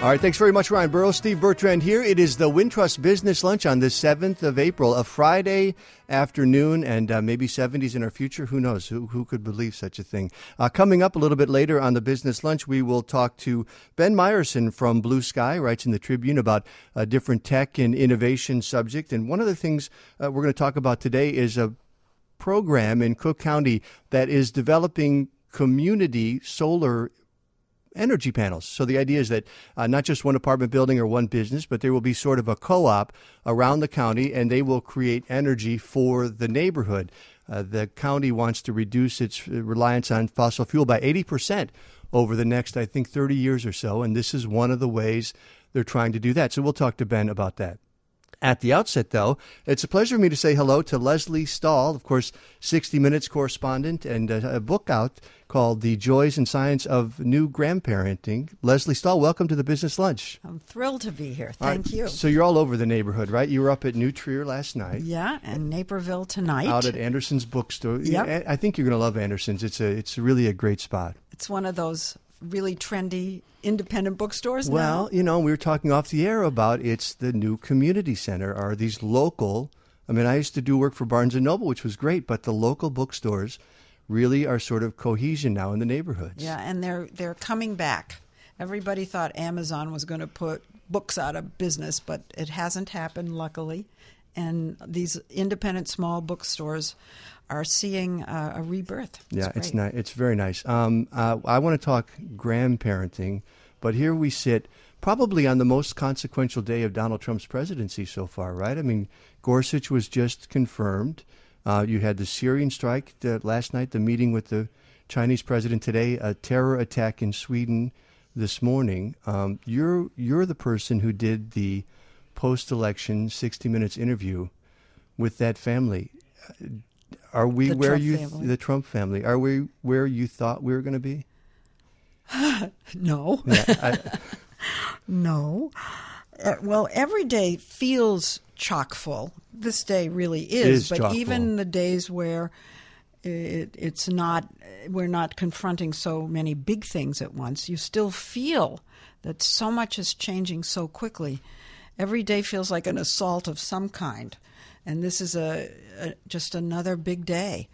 All right, thanks very much, Ryan Burrows. Steve Bertrand here. It is the Wintrust Business Lunch on the 7th of April, a Friday afternoon, and maybe 70s in our future. Who knows? Who could believe such a thing? Coming up a little bit later on the Business Lunch, we will talk to Ben Meyerson from Blue Sky, writes in the Tribune about a different tech and innovation subject. And one of the things we're going to talk about today is a program in Cook County that is developing community solar energy panels. So the idea is that not just one apartment building or one business, but there will be sort of a co-op around the county, and they will create energy for the neighborhood. The county wants to reduce its reliance on fossil fuel by 80% over the next, I think, 30 years or so, and this is one of the ways they're trying to do that. So we'll talk to Ben about that. At the outset, though, it's a pleasure for me to say hello to Lesley Stahl, of course, 60 Minutes correspondent, and a book out called The Joys and Science of New Grandparenting. Lesley Stahl, welcome to the Business Lunch. I'm thrilled to be here. Thank you. So you're all over the neighborhood, right? You were up at New Trier last night. Yeah, and Naperville tonight. Out at Anderson's bookstore. Yep. I think you're going to love Anderson's. It's really a great spot. It's one of those really trendy independent bookstores now. Well, you know, we were talking off the air about it's the new community center, are these local. I mean, I used to do work for Barnes & Noble, which was great, but the local bookstores really are sort of cohesion now in the neighborhoods. Yeah, and they're coming back. Everybody thought Amazon was going to put books out of business, but it hasn't happened, luckily. And these independent small bookstores are seeing a rebirth. It's nice. It's very nice. I want to talk grandparenting, but here we sit probably on the most consequential day of Donald Trump's presidency so far, right? I mean, Gorsuch was just confirmed. You had the Syrian strike last night, the meeting with the Chinese president today, a terror attack in Sweden this morning. You're the person who did the post-election 60 Minutes interview with that family. Are we the Trump family? Are we where you thought we were going to be? No. Yeah, No. Well, every day feels chock full. This day really is. But chock-full. Even the days where it's not, we're not confronting so many big things at once, you still feel that so much is changing so quickly. Every day feels like an assault of some kind. And this is just another big day.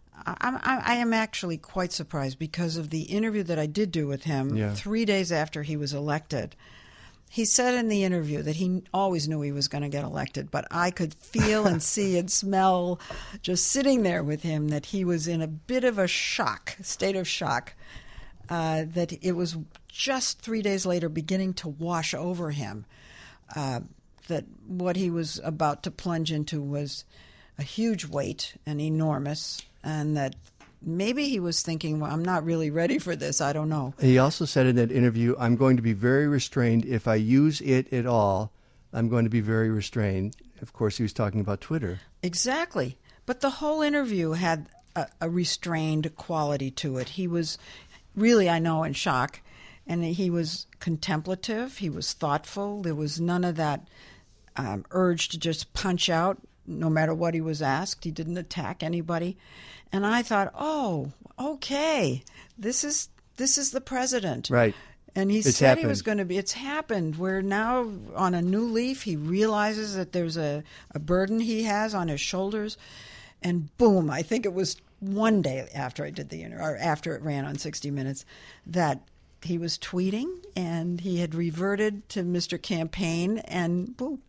I am actually quite surprised because of the interview that I did do with him 3 days after he was elected. He said in the interview that he always knew he was going to get elected, but I could feel and see and smell just sitting there with him that he was in a bit of a state of shock, that it was just 3 days later beginning to wash over him. That what he was about to plunge into was a huge weight and enormous, and that maybe he was thinking, well, I'm not really ready for this. I don't know. He also said in that interview, I'm going to be very restrained. If I use it at all, I'm going to be very restrained. Of course, he was talking about Twitter. Exactly. But the whole interview had a restrained quality to it. He was really, I know, in shock. And he was contemplative. He was thoughtful. There was none of that urge to just punch out no matter what he was asked. He didn't attack anybody. And I thought, oh, okay, this is the president. Right. And he said he was going to be. It's happened. We're now on a new leaf. He realizes that there's a burden he has on his shoulders. And boom, I think it was one day after I did the interview, or after it ran on 60 Minutes, that he was tweeting, and he had reverted to Mr. Campaign, and boom.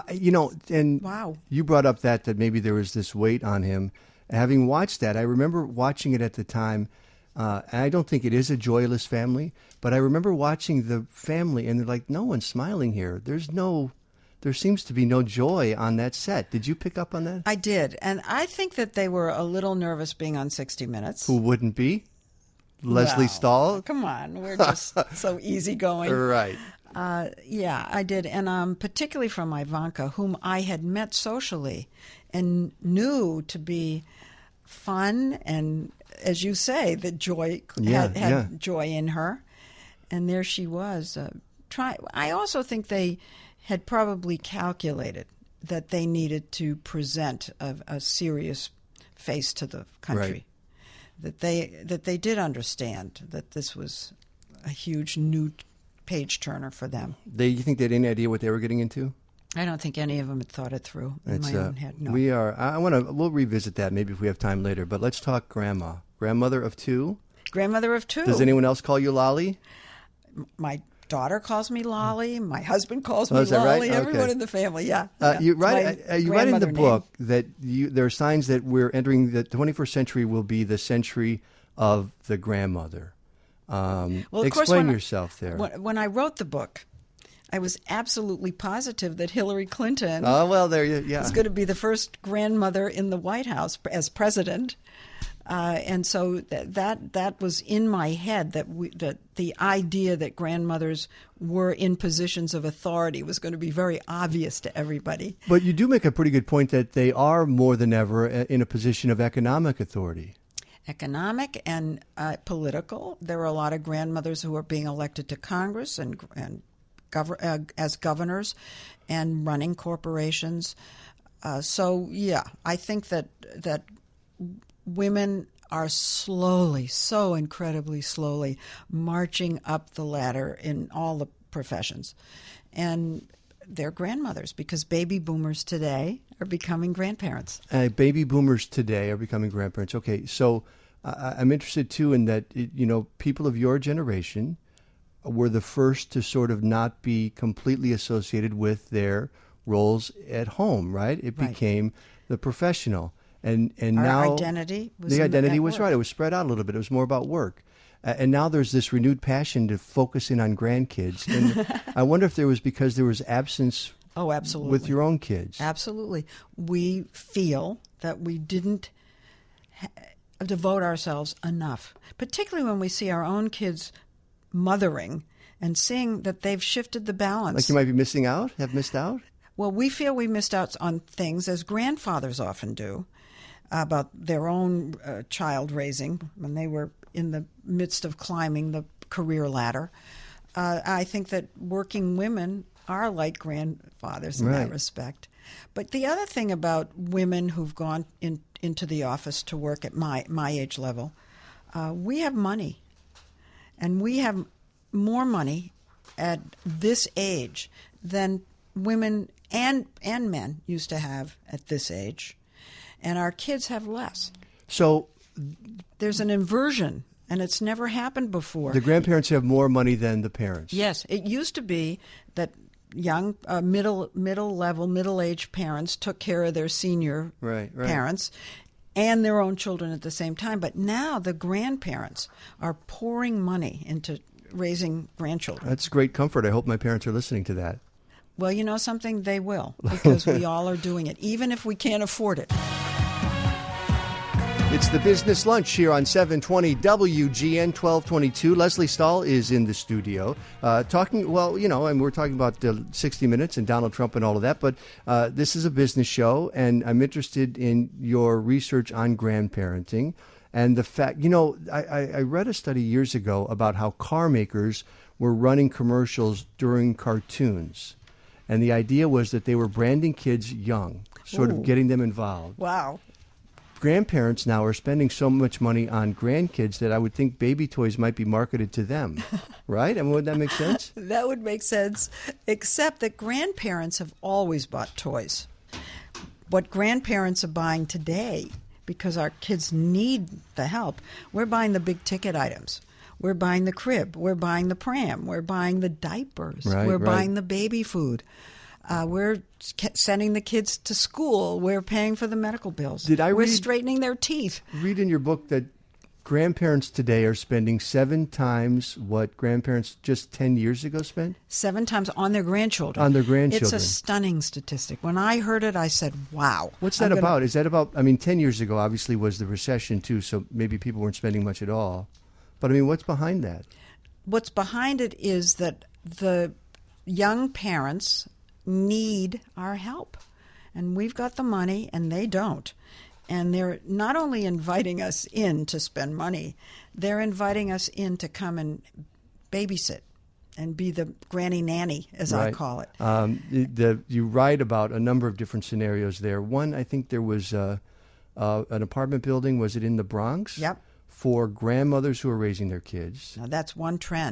Wow. You brought up that maybe there was this weight on him. Having watched that, I remember watching it at the time, and I don't think it is a joyless family, but I remember watching the family, and they're like, no one's smiling here. There seems to be no joy on that set. Did you pick up on that? I did, and I think that they were a little nervous being on 60 Minutes. Who wouldn't be? Lesley Stahl? Come on, we're just so easygoing. Right. Yeah, I did. And particularly from Ivanka, whom I had met socially and knew to be fun and, as you say, the joy had joy in her. And there she was. I also think they had probably calculated that they needed to present a serious face to the country. Right. That they did understand that this was a huge new page turner for them. You think they had any idea what they were getting into? I don't think any of them had thought it through in my own head. No. We'll revisit that maybe if we have time later. But let's talk grandma. Grandmother of two. Grandmother of two. Does anyone else call you Lolly? My daughter calls me Lolly. My husband calls me is that Lolly. right? Everyone Okay. in the family, yeah. You write in the name. book that there are signs that we're entering the 21st century will be the century of the grandmother. Explain yourself there. When I wrote the book, I was absolutely positive that Hillary Clinton was going to be the first grandmother in the White House as president. And so that was in my head, that the idea that grandmothers were in positions of authority was going to be very obvious to everybody. But you do make a pretty good point that they are more than ever in a position of economic authority. Economic and political. There are a lot of grandmothers who are being elected to Congress and as governors and running corporations. I think that women are slowly, so incredibly slowly, marching up the ladder in all the professions. And they're grandmothers because baby boomers today are becoming grandparents. Baby boomers today are becoming grandparents. Okay, so I'm interested, too, in that, people of your generation were the first to sort of not be completely associated with their roles at home, right? It became the professional. And now our identity was the identity was work. right. It was spread out a little bit. It was more about work. And now there's this renewed passion to focus in on grandkids. And I wonder if there was because there was absence absolutely. with your own kids. Absolutely. We feel that we didn't devote ourselves enough, particularly when we see our own kids mothering and seeing that they've shifted the balance. Like you might be have missed out? Well, we feel we missed out on things, as grandfathers often do, about their own child raising when they were in the midst of climbing the career ladder. I think that working women are like grandfathers in that respect. But the other thing about women who've gone into the office to work at my age level, we have money. And we have more money at this age than women and men used to have at this age. And our kids have less. So there's an inversion, and it's never happened before. The grandparents have more money than the parents. Yes. It used to be that young, middle-aged parents took care of their senior parents and their own children at the same time. But now the grandparents are pouring money into raising grandchildren. That's great comfort. I hope my parents are listening to that. Well, you know something? They will, because we all are doing it, even if we can't afford it. It's the Business Lunch here on 720 WGN 1222. Leslie Stahl is in the studio talking, and we're talking about 60 Minutes and Donald Trump and all of that, but this is a business show, and I'm interested in your research on grandparenting and the fact, I read a study years ago about how car makers were running commercials during cartoons, and the idea was that they were branding kids young, sort of getting them involved. Wow. Grandparents now are spending so much money on grandkids that I would think baby toys might be marketed to them, right? I mean, would that make sense? That would make sense, except that grandparents have always bought toys. What grandparents are buying today, because our kids need the help, we're buying the big ticket items. We're buying the crib. We're buying the pram. We're buying the diapers. We're buying the baby food. We're sending the kids to school. We're paying for the medical bills. We're straightening their teeth. Read in your book that grandparents today are spending 7 times what grandparents just 10 years ago spent? 7 times on their grandchildren. On their grandchildren. It's a stunning statistic. When I heard it, I said, wow. What's that about? Is that about, 10 years ago obviously was the recession too, so maybe people weren't spending much at all. But what's behind that? What's behind it is that the young parents need our help. And we've got the money, and they don't. And they're not only inviting us in to spend money, they're inviting us in to come and babysit and be the granny nanny, as I call it. You write about a number of different scenarios there. One, I think there was an apartment building. Was it in the Bronx? Yep. For grandmothers who are raising their kids. Now, that's one trend.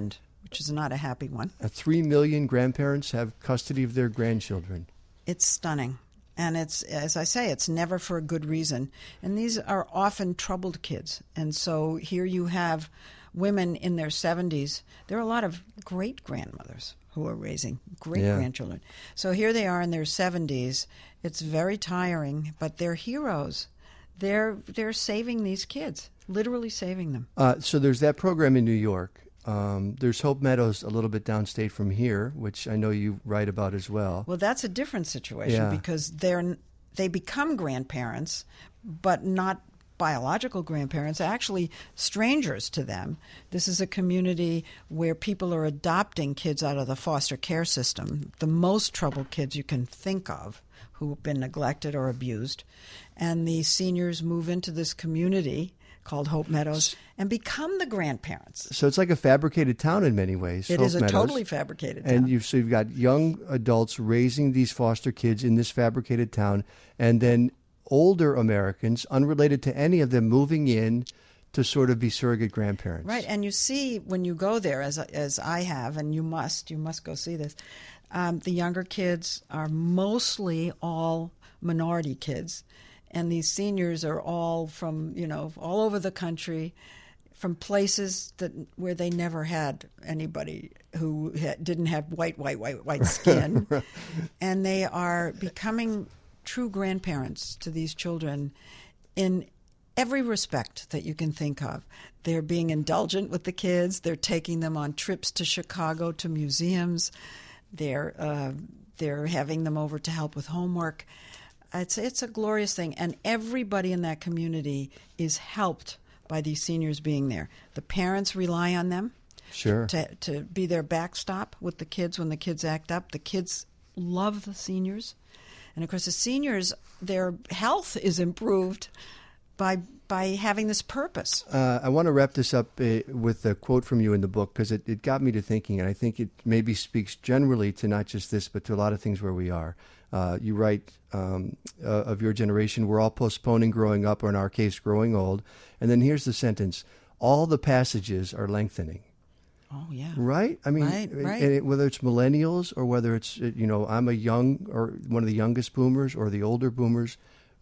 which is not a happy one. 3 million grandparents have custody of their grandchildren. It's stunning. And it's, as I say, it's never for a good reason. And these are often troubled kids. And so here you have women in their 70s. There are a lot of great-grandmothers who are raising great-grandchildren. So here they are in their 70s. It's very tiring, but they're heroes. They're saving these kids, literally saving them. So there's that program in New York. There's Hope Meadows a little bit downstate from here, which I know you write about as well. Well, that's a different situation because they become grandparents, but not biological grandparents, actually strangers to them. This is a community where people are adopting kids out of the foster care system, the most troubled kids you can think of who have been neglected or abused. And the seniors move into this community called Hope Meadows and become the grandparents. So it's like a fabricated town in many ways. It Hope is a Meadows. totally fabricated town. And you've got young adults raising these foster kids in this fabricated town, and then older Americans, unrelated to any of them, moving in to sort of be surrogate grandparents. Right, and you see when you go there, as I have, and you must go see this, the younger kids are mostly all minority kids. And these seniors are all from, all over the country, from places where they never had anybody who didn't have white skin. Right. And they are becoming true grandparents to these children in every respect that you can think of. They're being indulgent with the kids. They're taking them on trips to Chicago to museums. They're having them over to help with homework. It's a glorious thing, and everybody in that community is helped by these seniors being there. The parents rely on them to be their backstop with the kids when the kids act up. The kids love the seniors. And, of course, the seniors, their health is improved by having this purpose. I want to wrap this up with a quote from you in the book because it got me to thinking, and I think it maybe speaks generally to not just this but to a lot of things where we are. You write of your generation, we're all postponing growing up, or in our case, growing old. And then here's the sentence, all the passages are lengthening. Oh, yeah. Right? I mean, right. Whether it's millennials or whether it's, I'm a young or one of the youngest boomers or the older boomers,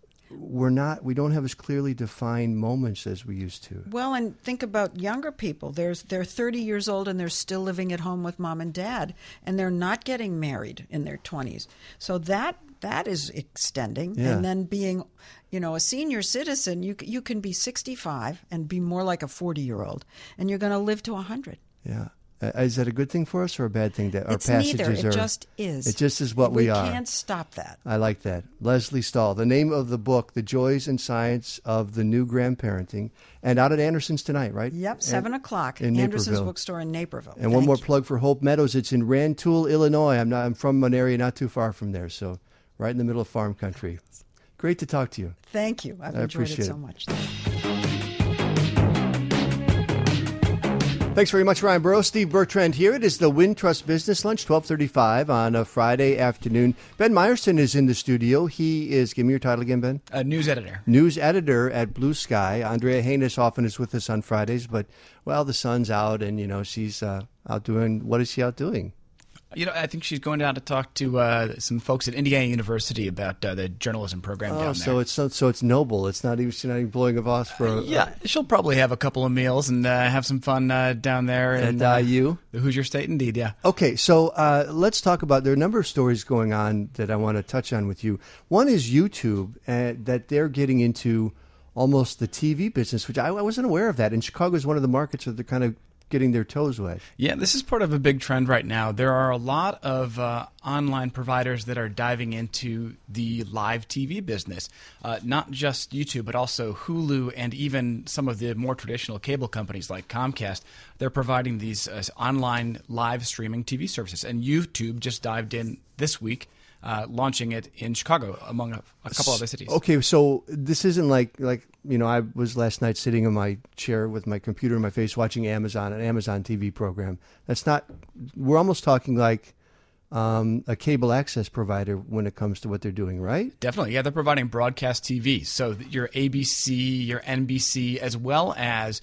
we don't have as clearly defined moments as we used to. Well, and think about younger people. They're 30 years old and they're still living at home with mom and dad, and they're not getting married in their 20s. So that is extending. Yeah. And then being, a senior citizen, you can be 65 and be more like a 40-year-old, and you're going to live to 100. Yeah. Is that a good thing for us or a bad thing that our it's passages neither. are? It just is. It just is what we are. We can't stop that. I like that. Leslie Stahl. The name of the book, The Joys and Science of the New Grandparenting, and out at Anderson's tonight, right? Yep, 7 o'clock. In Anderson's Naperville. Bookstore in Naperville. And one more plug for Hope Meadows. It's in Rantoul, Illinois. I'm from an area not too far from there, so right in the middle of farm country. Great to talk to you. Thank you. I've enjoyed it so much. Thanks very much, Ryan Burrows. Steve Bertrand here. It is the Wintrust Business Lunch, 12:35 on a Friday afternoon. Ben Meyerson is in the studio. He is, give me your title again, Ben. News editor. News editor at Blue Sky. Andrea Haynes often is with us on Fridays, but, the sun's out and, she's out doing, what is she out doing? I think she's going down to talk to some folks at Indiana University about the journalism program down there. So it's noble. She's not even blowing a boss for. She'll probably have a couple of meals and have some fun down there at IU. The Hoosier State, indeed. Yeah. Okay, so let's talk about. There are a number of stories going on that I want to touch on with you. One is YouTube, that they're getting into almost the TV business, which I wasn't aware of that. And Chicago is one of the markets where they're kind of getting their toes wet. Yeah, this is part of a big trend right now. There are a lot of online providers that are diving into the live TV business, not just YouTube, but also Hulu and even some of the more traditional cable companies like Comcast. They're providing these online live streaming TV services. And YouTube just dived in this week, launching it in Chicago, among a couple other cities. Okay, so this isn't like I was last night sitting in my chair with my computer in my face watching an Amazon TV program. That's not. We're almost talking like a cable access provider when it comes to what they're doing, right? Definitely, yeah. They're providing broadcast TV, so your ABC, your NBC, as well as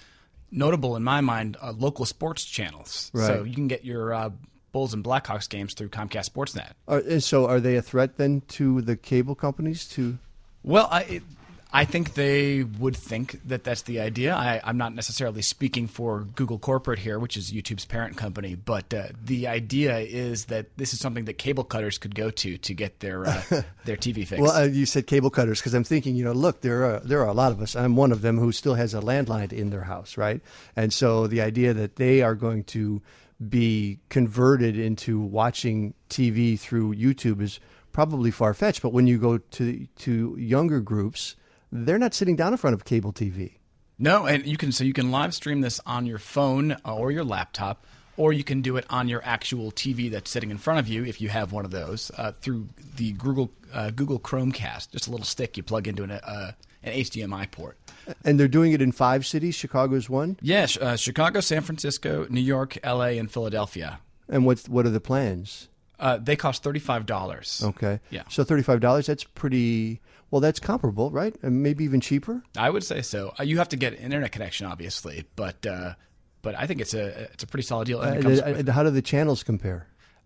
notable in my mind, local sports channels. Right. So you can get your Bulls and Blackhawks games through Comcast Sportsnet. And so are they a threat then to the cable companies to? Well, I think they would think that that's the idea. I'm not necessarily speaking for Google Corporate here, which is YouTube's parent company, but the idea is that this is something that cable cutters could go to get their TV fix. Well, you said cable cutters because I'm thinking, look, there are a lot of us. I'm one of them who still has a landline in their house, right? And so the idea that they are going to be converted into watching TV through YouTube is probably far-fetched. But when you go to younger groups, they're not sitting down in front of cable TV. No, and you can live stream this on your phone or your laptop, or you can do it on your actual TV that's sitting in front of you if you have one of those through the Google Chromecast. Just a little stick you plug into an HDMI port. And they're doing it in 5 cities. Chicago's one. Yes, Chicago, San Francisco, New York, L.A., and Philadelphia. And what are the plans? They cost $35. Okay. Yeah. So $35. That's pretty. Well, that's comparable, right? And maybe even cheaper. I would say so. You have to get an internet connection, obviously, but I think it's a pretty solid deal. And how do the channels compare?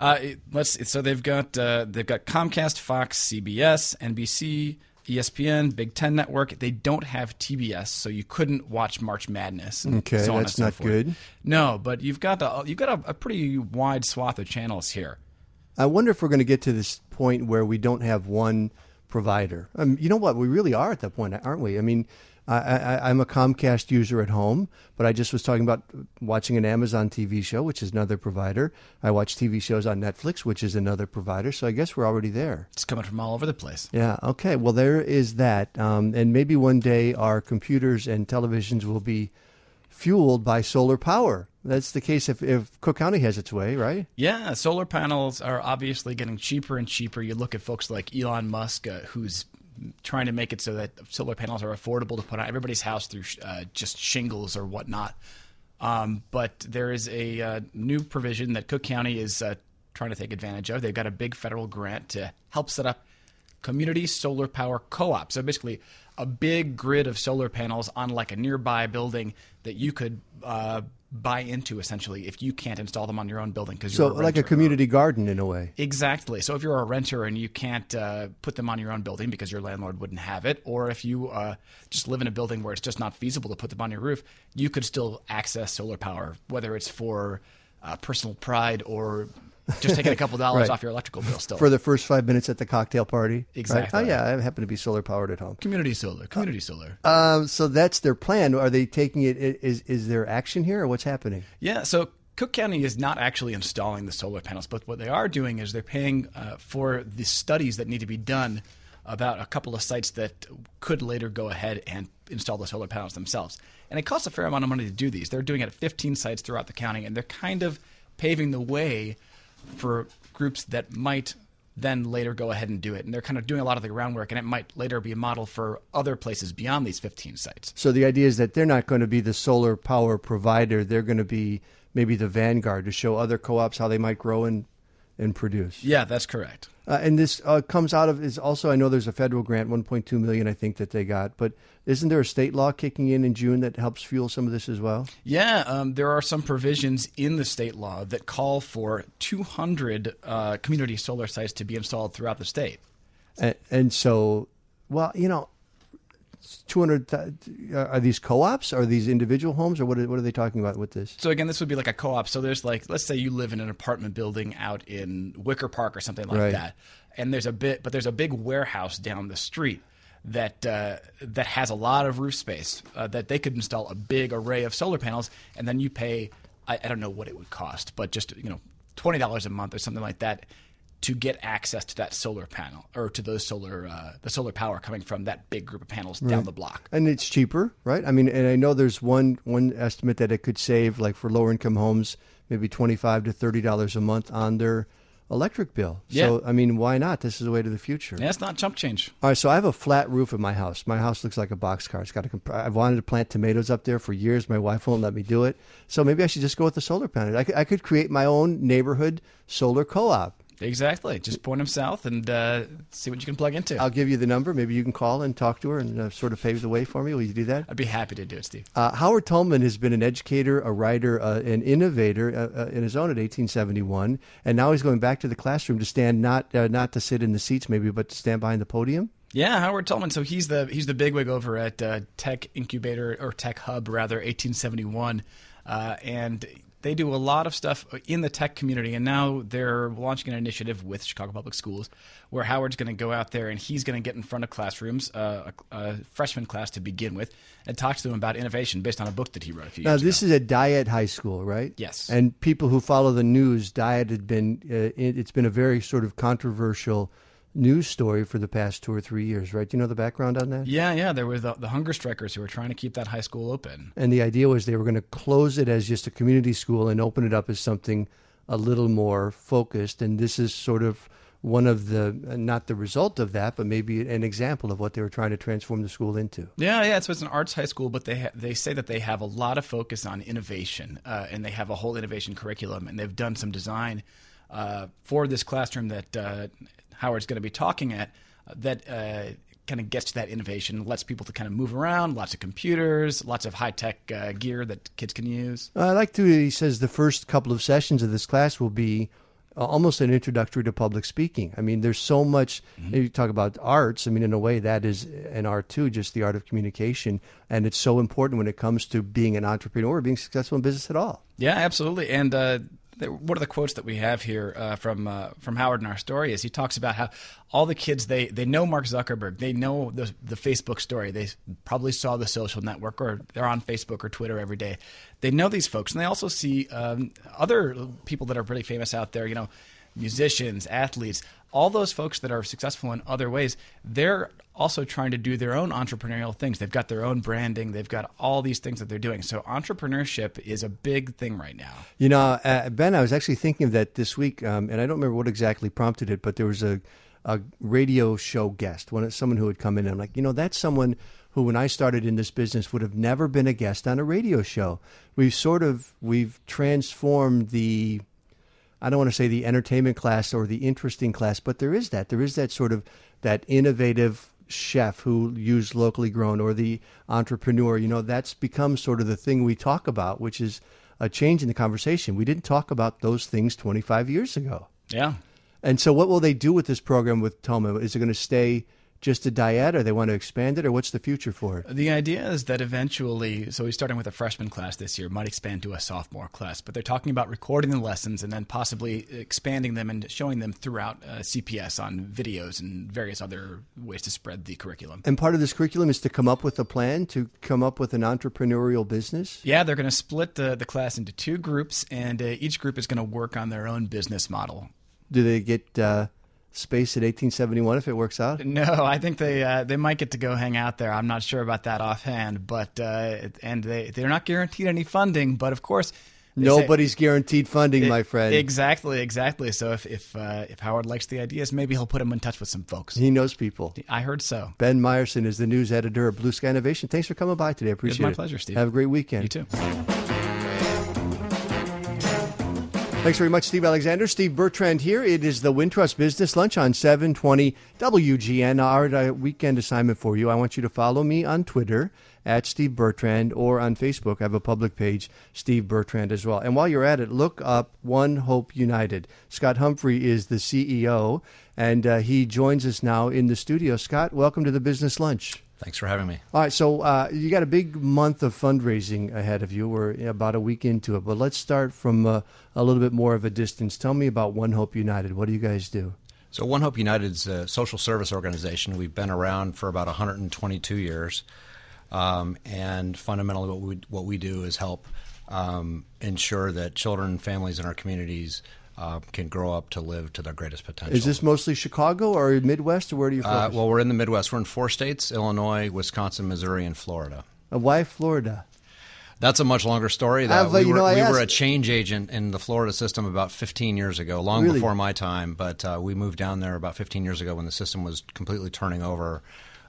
So they've got Comcast, Fox, CBS, NBC, ESPN, Big Ten Network. They don't have TBS, so you couldn't watch March Madness. Okay, so that's not good. No, but you've got a pretty wide swath of channels here. I wonder if we're going to get to this point where we don't have one provider. You know what? We really are at that point, aren't we? I mean, I'm a Comcast user at home, but I just was talking about watching an Amazon TV show, which is another provider. I watch TV shows on Netflix, which is another provider. So I guess we're already there. It's coming from all over the place. Yeah. Okay. Well, there is that. And maybe one day our computers and televisions will be fueled by solar power. That's the case if Cook County has its way, right? Yeah, solar panels are obviously getting cheaper and cheaper. You look at folks like Elon Musk, who's trying to make it so that solar panels are affordable to put on everybody's house through just shingles or whatnot. But there is a new provision that Cook County is trying to take advantage of. They've got a big federal grant to help set up community solar power co-op. So basically a big grid of solar panels on like a nearby building that you could buy into essentially if you can't install them on your own building because you're a renter. Like a community garden in a way. Exactly. So if you're a renter and you can't put them on your own building because your landlord wouldn't have it, or if you just live in a building where it's just not feasible to put them on your roof, you could still access solar power, whether it's for personal pride or just taking a couple dollars right. off your electrical bill still. For the first 5 minutes at the cocktail party. Exactly. Right? Oh, yeah, I happen to be solar powered at home. Community solar. So that's their plan. Are they taking it? Is there action here or what's happening? Yeah, so Cook County is not actually installing the solar panels, but what they are doing is they're paying for the studies that need to be done about a couple of sites that could later go ahead and install the solar panels themselves. And it costs a fair amount of money to do these. They're doing it at 15 sites throughout the county, and they're kind of paving the way for groups that might then later go ahead and do it. And they're kind of doing a lot of the groundwork, and it might later be a model for other places beyond these 15 sites. So the idea is that they're not going to be the solar power provider. They're going to be maybe the vanguard to show other co-ops how they might grow and produce. Yeah, that's correct. And this comes out of is also, I know there's a federal grant, $1.2 million, I think, that they got. But isn't there a state law kicking in June that helps fuel some of this as well? Yeah, there are some provisions in the state law that call for 200 community solar sites to be installed throughout the state. And so, well, 200, are these co-ops? Are these individual homes? Or what are they talking about with this? So again, this would be like a co-op. So there's let's say you live in an apartment building out in Wicker Park or something like right. that. And there's a big warehouse down the street that has a lot of roof space that they could install a big array of solar panels. And then you pay, I don't know what it would cost, but just, $20 a month or something like that to get access to that solar panel or to those the solar power coming from that big group of panels down the block. And it's cheaper, right? I mean, and I know there's one estimate that it could save, like for lower income homes, maybe $25 to $30 a month on their electric bill. Yeah. So, I mean, why not? This is the way to the future. Yeah, it's not chump change. All right, so I have a flat roof at my house. My house looks like a boxcar. I've wanted to plant tomatoes up there for years. My wife won't let me do it. So maybe I should just go with the solar panel. I could create my own neighborhood solar co-op. Exactly. Just point them south and see what you can plug into. I'll give you the number. Maybe you can call and talk to her and sort of pave the way for me. Will you do that? I'd be happy to do it, Steve. Howard Tullman has been an educator, a writer, an innovator in his own at 1871, and now he's going back to the classroom to stand not to sit in the seats maybe, but to stand behind the podium. Yeah, Howard Tullman. So he's the bigwig over at Tech Incubator, or Tech Hub rather, 1871, and they do a lot of stuff in the tech community, and now they're launching an initiative with Chicago Public Schools where Howard's going to go out there and he's going to get in front of classrooms, a freshman class to begin with, and talk to them about innovation based on a book that he wrote a few years ago. Now, this is at Dyett High School, right? Yes. And people who follow the news, Dyett had been, it's been a very sort of controversial news story for the past 2 or 3 years, right? Do you know the background on that? Yeah. There were the hunger strikers who were trying to keep that high school open. And the idea was they were going to close it as just a community school and open it up as something a little more focused. And this is sort of one of the, not the result of that, but maybe an example of what they were trying to transform the school into. Yeah. So it's an arts high school, but they say that they have a lot of focus on innovation, and they have a whole innovation curriculum, and they've done some design for this classroom that Howard's going to be talking at that kind of gets to that innovation, lets people to kind of move around, lots of computers, lots of high-tech gear that kids can use. I like to, he says the first couple of sessions of this class will be almost an introductory to public speaking. I mean, there's so much, you talk about arts, I mean, in a way that is an art too, just the art of communication, and it's so important when it comes to being an entrepreneur or being successful in business at all. Yeah, absolutely. And one of the quotes that we have here from Howard in our story is he talks about how all the kids, they know Mark Zuckerberg. They know the Facebook story. They probably saw the social network, or they're on Facebook or Twitter every day. They know these folks, and they also see other people that are pretty famous out there, musicians, athletes, all those folks that are successful in other ways. They're also trying to do their own entrepreneurial things. They've got their own branding. They've got all these things that they're doing. So entrepreneurship is a big thing right now. Ben, I was actually thinking of that this week, and I don't remember what exactly prompted it, but there was a radio show guest, someone who had come in, and I'm like, that's someone who, when I started in this business, would have never been a guest on a radio show. We've transformed the, I don't want to say the entertainment class or the interesting class, but there is that sort of that innovative chef who used locally grown, or the entrepreneur, that's become sort of the thing we talk about, which is a change in the conversation. We didn't talk about those things 25 years ago. Yeah. And so what will they do with this program with Tullman? Is it going to stay just a Dyett, or they want to expand it, or what's the future for it? The idea is that eventually, so he's starting with a freshman class this year, might expand to a sophomore class, but they're talking about recording the lessons and then possibly expanding them and showing them throughout CPS on videos and various other ways to spread the curriculum. And part of this curriculum is to come up with a plan, to come up with an entrepreneurial business? Yeah, they're going to split the class into 2 groups, and each group is going to work on their own business model. Do they get space at 1871 if it works out? No, I think they might get to go hang out there. I'm not sure about that offhand, but and they're not guaranteed any funding. But of course, nobody's guaranteed funding, my friend. Exactly. So if Howard likes the ideas, maybe he'll put him in touch with some folks. He knows people. I heard so. Ben Meyerson is the news editor of Blue Sky Innovation. Thanks for coming by today. I appreciate it. It's my pleasure, Steve. Have a great weekend. You too. Thanks very much, Steve Alexander. Steve Bertrand here. It is the Wintrust Business Lunch on 720 WGN. Our weekend assignment for you. I want you to follow me on Twitter at Steve Bertrand, or on Facebook. I have a public page, Steve Bertrand, as well. And while you're at it, look up One Hope United. Scott Humphrey is the CEO, and he joins us now in the studio. Scott, welcome to the Business Lunch. Thanks for having me. All right, so you got a big month of fundraising ahead of you. We're about a week into it, but let's start from a little bit more of a distance. Tell me about One Hope United. What do you guys do? So One Hope United is a social service organization. We've been around for about 122 years, and fundamentally what we do is help ensure that children and families in our communities can grow up to live to their greatest potential. Is this mostly Chicago or Midwest, or where do you focus? Well, we're in the Midwest. We're in 4 states, Illinois, Wisconsin, Missouri, and Florida. Why Florida? That's a much longer story. We were a change agent in the Florida system about 15 years ago, long before my time, but we moved down there about 15 years ago when the system was completely turning over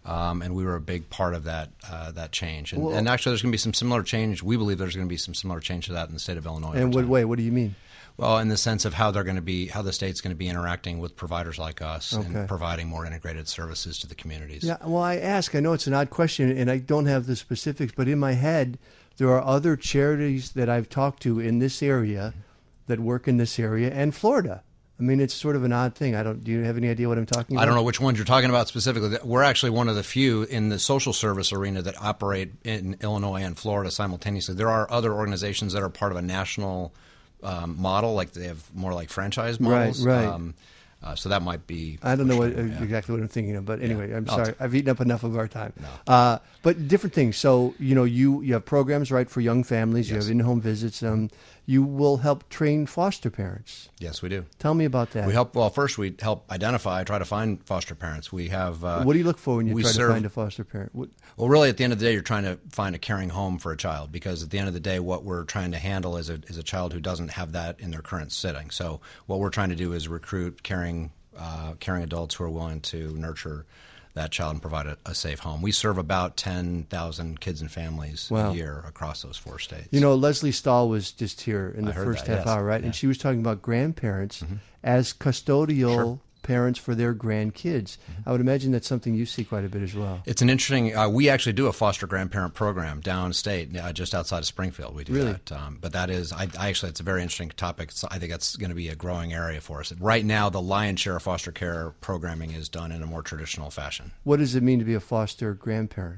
and we were a big part of that change. And actually, there's going to be some similar change. We believe there's going to be some similar change to that in the state of Illinois. And what way? What do you mean? Well, in the sense of how the state's going to be interacting with providers like us and providing more integrated services to the communities. Yeah, well, I know it's an odd question, and I don't have the specifics, but in my head, there are other charities that I've talked to in this area that work in this area and Florida. I mean, it's sort of an odd thing. Do you have any idea what I'm talking about? I don't know which ones you're talking about specifically. We're actually one of the few in the social service arena that operate in Illinois and Florida simultaneously. There are other organizations that are part of a national model, like they have more like franchise models. Right. So that might be. I don't know exactly what I'm thinking of, but anyway, I'm sorry. I've eaten up enough of our time. No. But different things. So you have programs, right, for young families. You have in-home visits. You will help train foster parents. Yes, we do. Tell me about that. First we help try to find foster parents. We have. What do you look for when you try to find a foster parent? Well, really, at the end of the day, you're trying to find a caring home for a child, because at the end of the day, what we're trying to handle is a child who doesn't have that in their current setting. So what we're trying to do is recruit caring adults who are willing to nurture that child and provide a safe home. We serve about 10,000 kids and families a year across those 4 states. Leslie Stahl was just here in the first half hour, right? Yeah. And she was talking about grandparents as custodial parents for their grandkids. I would imagine that's something you see quite a bit as well. It's an interesting. We actually do a foster grandparent program downstate, just outside of Springfield. We do that. But that is, it's a very interesting topic. I think that's going to be a growing area for us. Right now, the lion's share of foster care programming is done in a more traditional fashion. What does it mean to be a foster grandparent?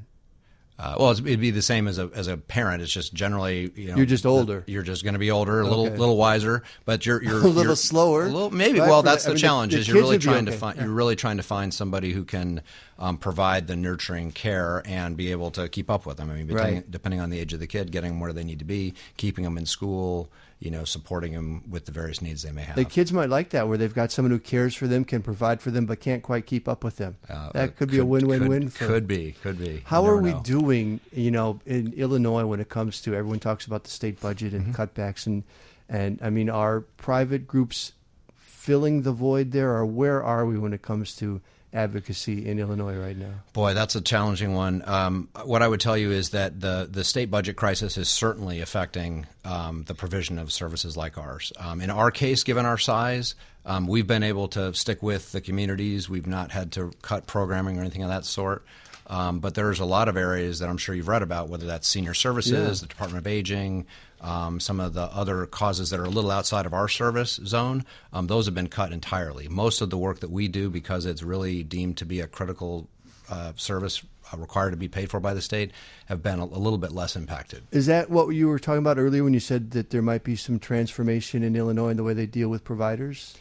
It'd be the same as a parent. It's just generally, you're just older. You're just going to be older, a little wiser, but you're a little slower. Maybe. Right? Well, that's the challenge. You're really trying to find somebody who can provide the nurturing care and be able to keep up with them. I mean, depending on the age of the kid, getting them where they need to be, keeping them in school, supporting them with the various needs they may have. The kids might like that, where they've got someone who cares for them, can provide for them, but can't quite keep up with them. That could be a win-win-win. Could be. How are we doing, in Illinois when it comes to, everyone talks about the state budget and cutbacks, and I mean, are private groups filling the void there, or where are we when it comes to advocacy in Illinois right now? Boy, that's a challenging one. What I would tell you is that the state budget crisis is certainly affecting the provision of services like ours. In our case, given our size, we've been able to stick with the communities. We've not had to cut programming or anything of that sort. But there's a lot of areas that I'm sure you've read about, whether that's senior services, the Department of Aging, some of the other causes that are a little outside of our service zone. Those have been cut entirely. Most of the work that we do, because it's really deemed to be a critical service required to be paid for by the state, have been a little bit less impacted. Is that what you were talking about earlier when you said that there might be some transformation in Illinois in the way they deal with providers?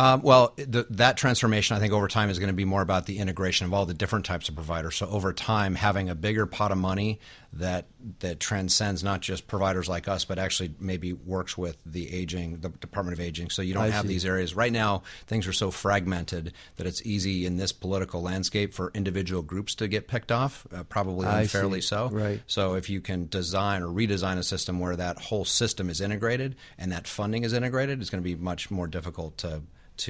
That transformation, I think, over time is going to be more about the integration of all the different types of providers. So over time, having a bigger pot of money that transcends not just providers like us, but actually maybe works with the Department of Aging. So you don't have these areas. Right now, things are so fragmented that it's easy in this political landscape for individual groups to get picked off, probably unfairly so. Right. So if you can design or redesign a system where that whole system is integrated and that funding is integrated, it's going to be much more difficult to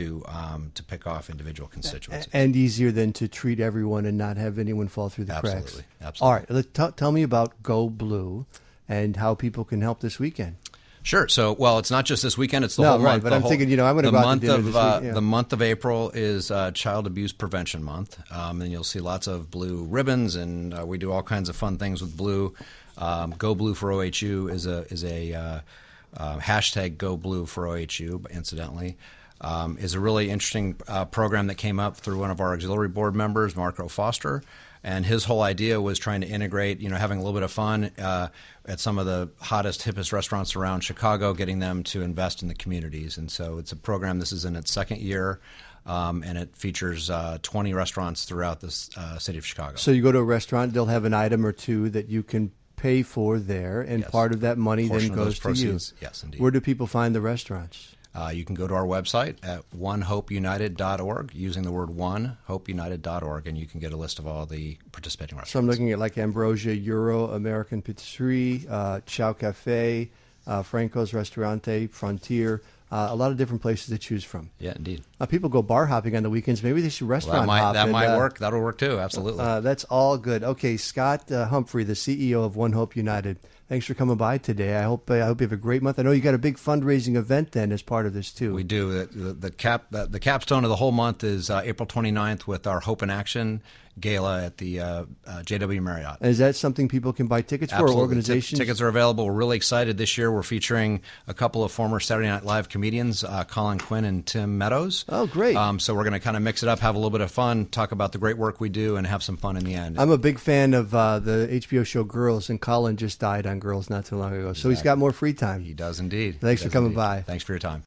pick off individual constituencies. And easier than to treat everyone and not have anyone fall through the cracks. Absolutely. All right, tell me about Go Blue and how people can help this weekend. Sure. So, it's not just this weekend; it's the whole month. But I'm thinking, I'm going to go out to dinner this week. Yeah. The month of April is Child Abuse Prevention Month, and you'll see lots of blue ribbons, and we do all kinds of fun things with blue. Go Blue for OHU is a hashtag Go Blue for OHU, incidentally. Is a really interesting program that came up through one of our auxiliary board members, Marco Foster, and his whole idea was trying to integrate, having a little bit of fun at some of the hottest, hippest restaurants around Chicago, getting them to invest in the communities. And so it's a program, this is in its second year, and it features 20 restaurants throughout the city of Chicago. So you go to a restaurant, they'll have an item or two that you can pay for there, and part of that money then goes to you. Yes, indeed. Where do people find the restaurants? You can go to our website at onehopeunited.org using the word one, hopeunited.org, and you can get a list of all the participating restaurants. So I'm looking at like Ambrosia, Euro, American Patisserie, Chow Cafe, Franco's Restaurante, Frontier, A lot of different places to choose from. Yeah, indeed. People go bar hopping on the weekends. Maybe they should restaurant hop. That might work. That'll work too. Absolutely. That's all good. Okay, Scott Humphrey, the CEO of One Hope United. Thanks for coming by today. I hope you have a great month. I know you got a big fundraising event then as part of this too. We do. The capstone of the whole month is April 29th with our Hope in Action gala at the JW Marriott. Is that something people can buy tickets for? Absolutely. Or organizations? Tickets are available. We're really excited this year. We're featuring a couple of former Saturday Night Live comedians, Colin Quinn and Tim Meadows. Oh, great. So we're going to kind of mix it up, have a little bit of fun, talk about the great work we do, and have some fun in the end. I'm a big fan of the HBO show Girls, and Colin just died on Girls not too long ago. So he's got more free time. He does indeed. Thanks for coming by. Thanks for your time.